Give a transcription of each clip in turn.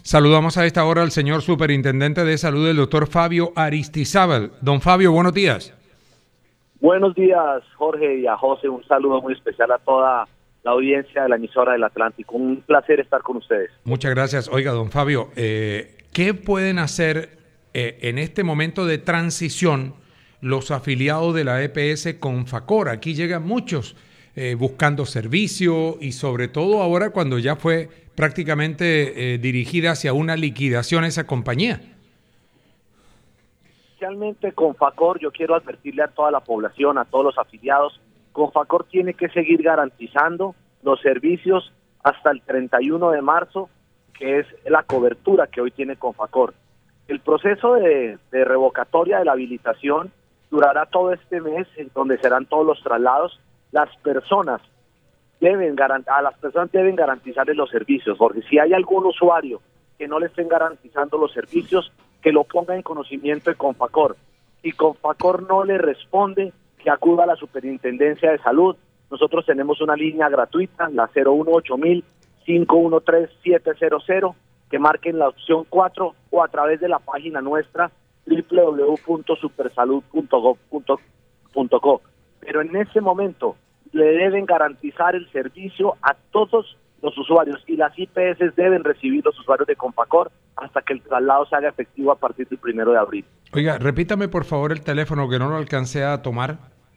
Saludamos a esta hora al señor Superintendente de Salud, el doctor Fabio Aristizábal. Don Fabio, buenos días. Buenos días, Jorge, y a José. Un saludo muy especial a toda la audiencia de la emisora del Atlántico. Un placer estar con ustedes. Muchas gracias. Oiga, don Fabio, ¿qué pueden hacer en este momento de transición los afiliados de la EPS con Facor? Aquí llegan muchos buscando servicio y sobre todo ahora cuando ya fue prácticamente dirigida hacia una liquidación esa compañía. Especialmente con Facor, yo quiero advertirle a toda la población, a todos los afiliados, con Facor tiene que seguir garantizando los servicios hasta el 31 de marzo, que es la cobertura que hoy tiene con Facor. El proceso de revocatoria de la habilitación durará todo este mes, en donde serán todos los traslados. A las personas deben garantizarles los servicios, porque si hay algún usuario que no le estén garantizando los servicios, que lo ponga en conocimiento de Confacor. Si Confacor no le responde, que acuda a la Superintendencia de Salud. Nosotros tenemos una línea gratuita, la 018-513-700, que marquen la opción 4 o a través de la página nuestra www.supersalud.gov.co. Pero en ese momento le deben garantizar el servicio a todos los usuarios y las IPS deben recibir los usuarios de Confacor hasta que el traslado se haga efectivo a partir del 1 de abril. Oiga, repítame por favor el teléfono que no lo alcancé a tomar.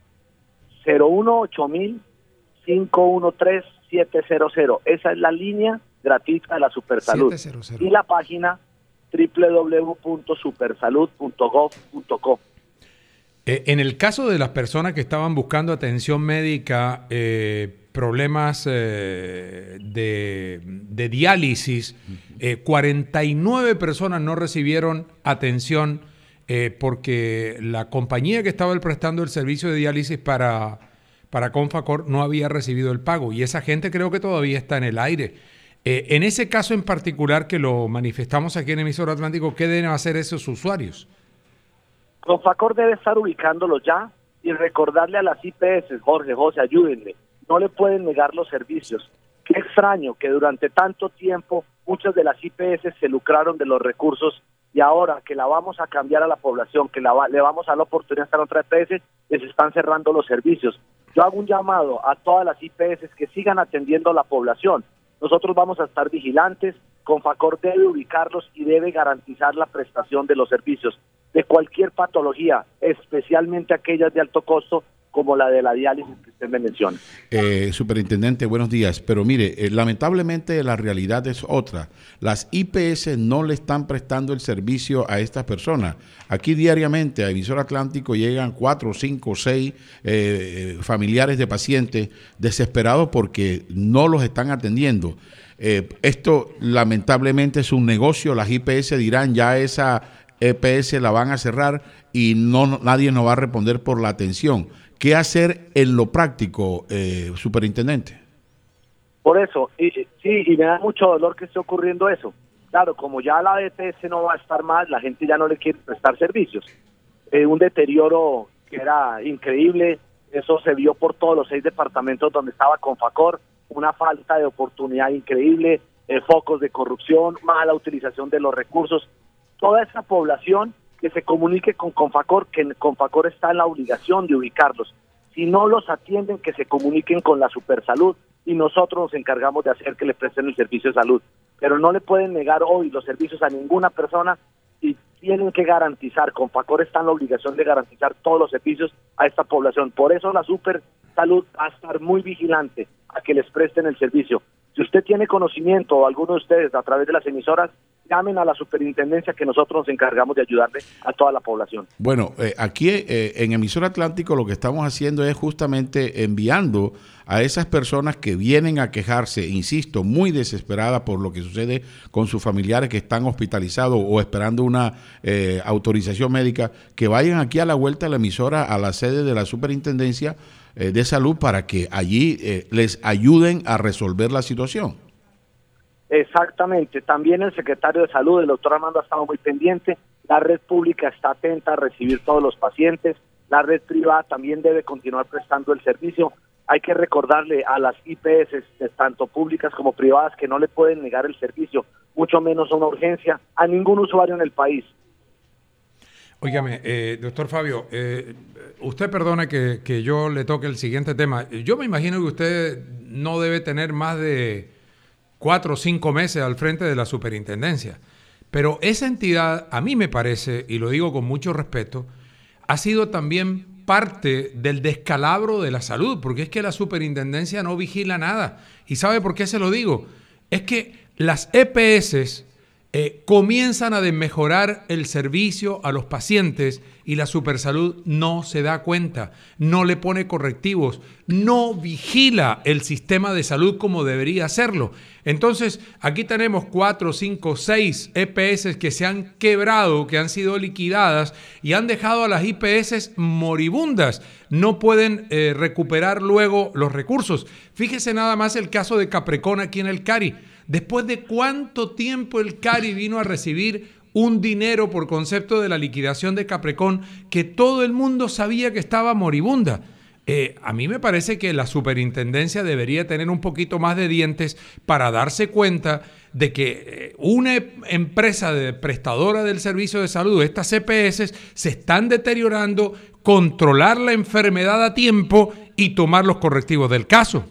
018-513-700. Esa es la línea gratuita de la Supersalud. 700. Y la página www.supersalud.gov.co. En el caso de las personas que estaban buscando atención médica, problemas de diálisis, 49 personas no recibieron atención porque la compañía que estaba prestando el servicio de diálisis para Confacor no había recibido el pago y esa gente creo que todavía está en el aire. En ese caso en particular que lo manifestamos aquí en Emisora Atlántico, ¿qué deben hacer esos usuarios? Confacor debe estar ubicándolos ya y recordarle a las IPS, José, ayúdenme, no le pueden negar los servicios. Qué extraño que durante tanto tiempo muchas de las IPS se lucraron de los recursos y ahora que la vamos a cambiar a la población, que le vamos a dar la oportunidad a estar en otra IPS, les están cerrando los servicios. Yo hago un llamado a todas las IPS que sigan atendiendo a la población. Nosotros vamos a estar vigilantes, Confacor debe ubicarlos y debe garantizar la prestación de los servicios de cualquier patología, especialmente aquellas de alto costo, como la de la diálisis que usted me menciona. Superintendente, buenos días. Pero mire, lamentablemente la realidad es otra. Las IPS no le están prestando el servicio a estas personas. Aquí diariamente a Emisora Atlántico llegan 4, 5, 6 familiares de pacientes desesperados porque no los están atendiendo. Esto lamentablemente es un negocio. Las IPS dirán ya esa EPS la van a cerrar y nadie nos va a responder por la atención. ¿Qué hacer en lo práctico, superintendente? Por eso, y me da mucho dolor que esté ocurriendo eso. Claro, como ya la EPS no va a estar más, la gente ya no le quiere prestar servicios. Un deterioro que era increíble, eso se vio por todos los 6 departamentos donde estaba Confacor, una falta de oportunidad increíble, focos de corrupción, mala utilización de los recursos. Toda esa población que se comunique con Confacor, que Confacor está en la obligación de ubicarlos. Si no los atienden, que se comuniquen con la Supersalud y nosotros nos encargamos de hacer que le presten el servicio de salud. Pero no le pueden negar hoy los servicios a ninguna persona y tienen que garantizar, Confacor está en la obligación de garantizar todos los servicios a esta población. Por eso la Supersalud va a estar muy vigilante a que les presten el servicio. Si usted tiene conocimiento o alguno de ustedes a través de las emisoras, llamen a la superintendencia que nosotros nos encargamos de ayudarle a toda la población. Bueno, aquí en Emisora Atlántico lo que estamos haciendo es justamente enviando a esas personas que vienen a quejarse, insisto, muy desesperadas por lo que sucede con sus familiares que están hospitalizados o esperando una autorización médica, que vayan aquí a la vuelta de la emisora, a la sede de la superintendencia de salud para que allí les ayuden a resolver la situación. Exactamente, también el secretario de Salud, el doctor Armando, ha estado muy pendiente, la red pública está atenta a recibir todos los pacientes, la red privada también debe continuar prestando el servicio. hay que recordarle a las IPS, tanto públicas como privadas, que no le pueden negar el servicio, mucho menos una urgencia, a ningún usuario en el país. Óigame, doctor Fabio, usted perdone que yo le toque el siguiente tema. Yo me imagino que usted no debe tener más de 4 o 5 meses al frente de la superintendencia, pero esa entidad, a mí me parece, y lo digo con mucho respeto, ha sido también parte del descalabro de la salud, porque es que la superintendencia no vigila nada. ¿Y sabe por qué se lo digo? Es que las EPS comienzan a desmejorar el servicio a los pacientes y la Supersalud no se da cuenta, no le pone correctivos, no vigila el sistema de salud como debería hacerlo. Entonces, aquí tenemos 4, 5, 6 EPS que se han quebrado, que han sido liquidadas y han dejado a las IPS moribundas. No pueden recuperar luego los recursos. Fíjese nada más el caso de Caprecón aquí en el Cari. ¿Después de cuánto tiempo el Cari vino a recibir un dinero por concepto de la liquidación de Caprecón que todo el mundo sabía que estaba moribunda? A mí me parece que la superintendencia debería tener un poquito más de dientes para darse cuenta de que una empresa prestadora del servicio de salud, estas EPS, se están deteriorando, controlar la enfermedad a tiempo y tomar los correctivos del caso.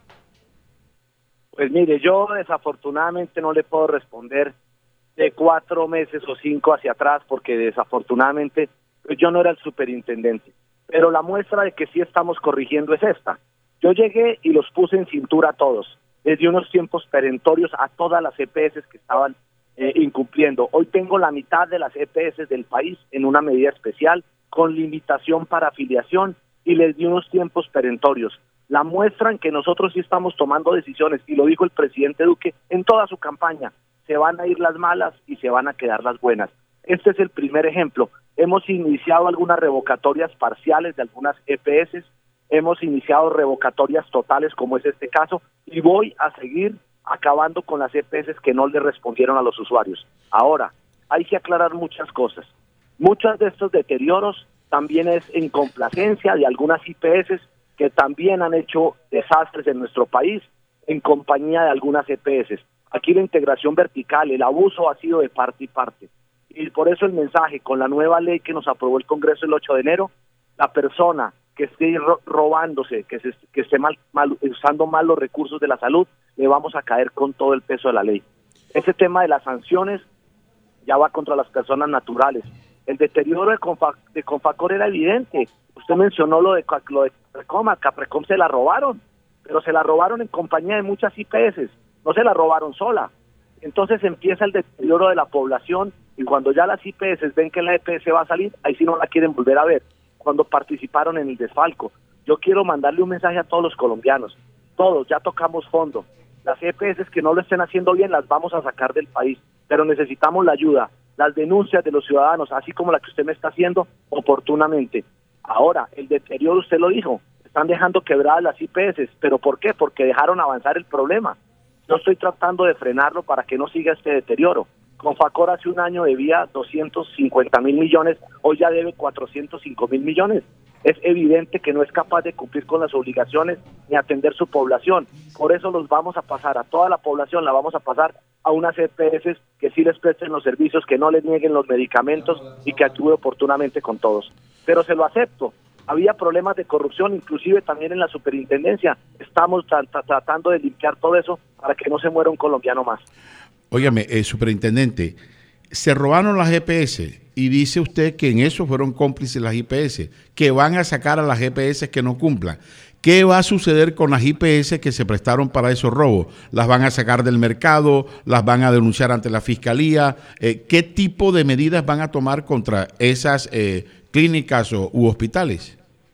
Pues mire, yo desafortunadamente no le puedo responder de 4 meses o 5 hacia atrás, porque desafortunadamente yo no era el superintendente. Pero la muestra de que sí estamos corrigiendo es esta. Yo llegué y los puse en cintura a todos, desde unos tiempos perentorios a todas las EPS que estaban incumpliendo. Hoy tengo la mitad de las EPS del país en una medida especial, con limitación para afiliación, y les di unos tiempos perentorios. La muestran que nosotros sí estamos tomando decisiones, y lo dijo el presidente Duque en toda su campaña: se van a ir las malas y se van a quedar las buenas. Este es el primer ejemplo. Hemos iniciado algunas revocatorias parciales de algunas EPS, hemos iniciado revocatorias totales como es este caso, y voy a seguir acabando con las EPS que no le respondieron a los usuarios. Ahora, hay que aclarar muchas cosas. Muchos de estos deterioros también es en complacencia de algunas IPS que también han hecho desastres en nuestro país en compañía de algunas EPS. Aquí la integración vertical, el abuso ha sido de parte y parte. Y por eso el mensaje, con la nueva ley que nos aprobó el Congreso el 8 de enero, la persona que esté robándose, que esté usando mal los recursos de la salud, le vamos a caer con todo el peso de la ley. Ese tema de las sanciones ya va contra las personas naturales. El deterioro de Confacor era evidente. Usted mencionó lo de Caprecom. A Caprecom se la robaron, pero se la robaron en compañía de muchas IPS, no se la robaron sola. Entonces empieza el deterioro de la población, y cuando ya las IPS ven que la EPS va a salir, ahí sí no la quieren volver a ver, cuando participaron en el desfalco. Yo quiero mandarle un mensaje a todos los colombianos. Todos ya tocamos fondo. Las EPS que no lo estén haciendo bien las vamos a sacar del país, pero necesitamos la ayuda, las denuncias de los ciudadanos, así como la que usted me está haciendo oportunamente. Ahora, el deterioro, usted lo dijo, están dejando quebradas las IPS, ¿pero por qué? Porque dejaron avanzar el problema. Yo estoy tratando de frenarlo para que no siga este deterioro. Confacor hace un año debía 250.000 millones, hoy ya debe 405.000 millones. Es evidente que no es capaz de cumplir con las obligaciones ni atender su población. Por eso los vamos a pasar a toda la población, la vamos a pasar a unas EPS que sí les presten los servicios, que no les nieguen los medicamentos y que actúe oportunamente con todos. Pero se lo acepto. Había problemas de corrupción, inclusive también en la superintendencia. Estamos tratando de limpiar todo eso para que no se muera un colombiano más. Óigame, superintendente, se robaron las EPS y dice usted que en eso fueron cómplices las IPS, que van a sacar a las EPS que no cumplan. ¿Qué va a suceder con las IPS que se prestaron para esos robos? ¿Las van a sacar del mercado? ¿Las van a denunciar ante la Fiscalía? ¿Qué tipo de medidas van a tomar contra esas clínicas u hospitales?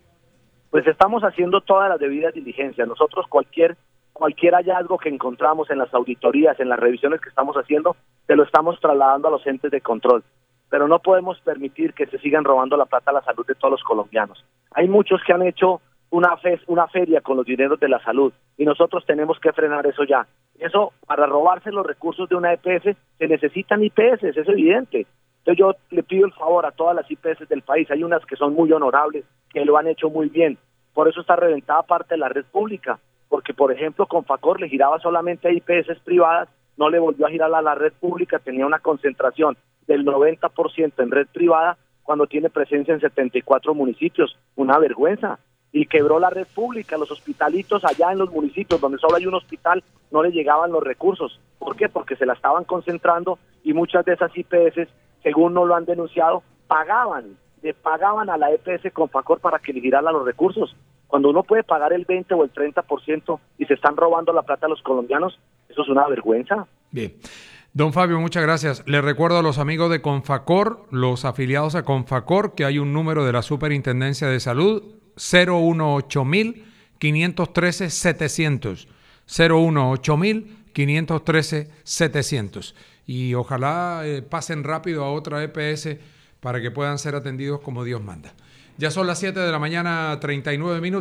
Pues estamos haciendo todas las debidas diligencias. Nosotros cualquier hallazgo que encontramos en las auditorías, en las revisiones que estamos haciendo, se lo estamos trasladando a los entes de control. Pero no podemos permitir que se sigan robando la plata a la salud de todos los colombianos. Hay muchos que han hecho una feria con los dineros de la salud, y nosotros tenemos que frenar eso ya. Eso, para robarse los recursos de una EPS, se necesitan IPS, es evidente. Entonces yo le pido el favor a todas las IPS del país, hay unas que son muy honorables, que lo han hecho muy bien, Por eso está reventada parte de la red pública, porque por ejemplo Confacor le giraba solamente a IPS privadas, no le volvió a girar a la red pública, tenía una concentración del 90% en red privada cuando tiene presencia en 74 municipios, una vergüenza. Y quebró la red pública, los hospitalitos allá en los municipios donde solo hay un hospital no le llegaban los recursos. ¿Por qué? Porque se la estaban concentrando y muchas de esas IPS, según nos lo han denunciado, le pagaban a la EPS Confacor para que le girara los recursos. Cuando uno puede pagar el 20 o el 30% y se están robando la plata a los colombianos, eso es una vergüenza. Bien. Don Fabio, muchas gracias. Le recuerdo a los amigos de Confacor, los afiliados a Confacor, que hay un número de la Superintendencia de Salud, 018-513-700. 018-513-700. Y ojalá pasen rápido a otra EPS para que puedan ser atendidos como Dios manda. Ya son las 7 de la mañana, 39 minutos.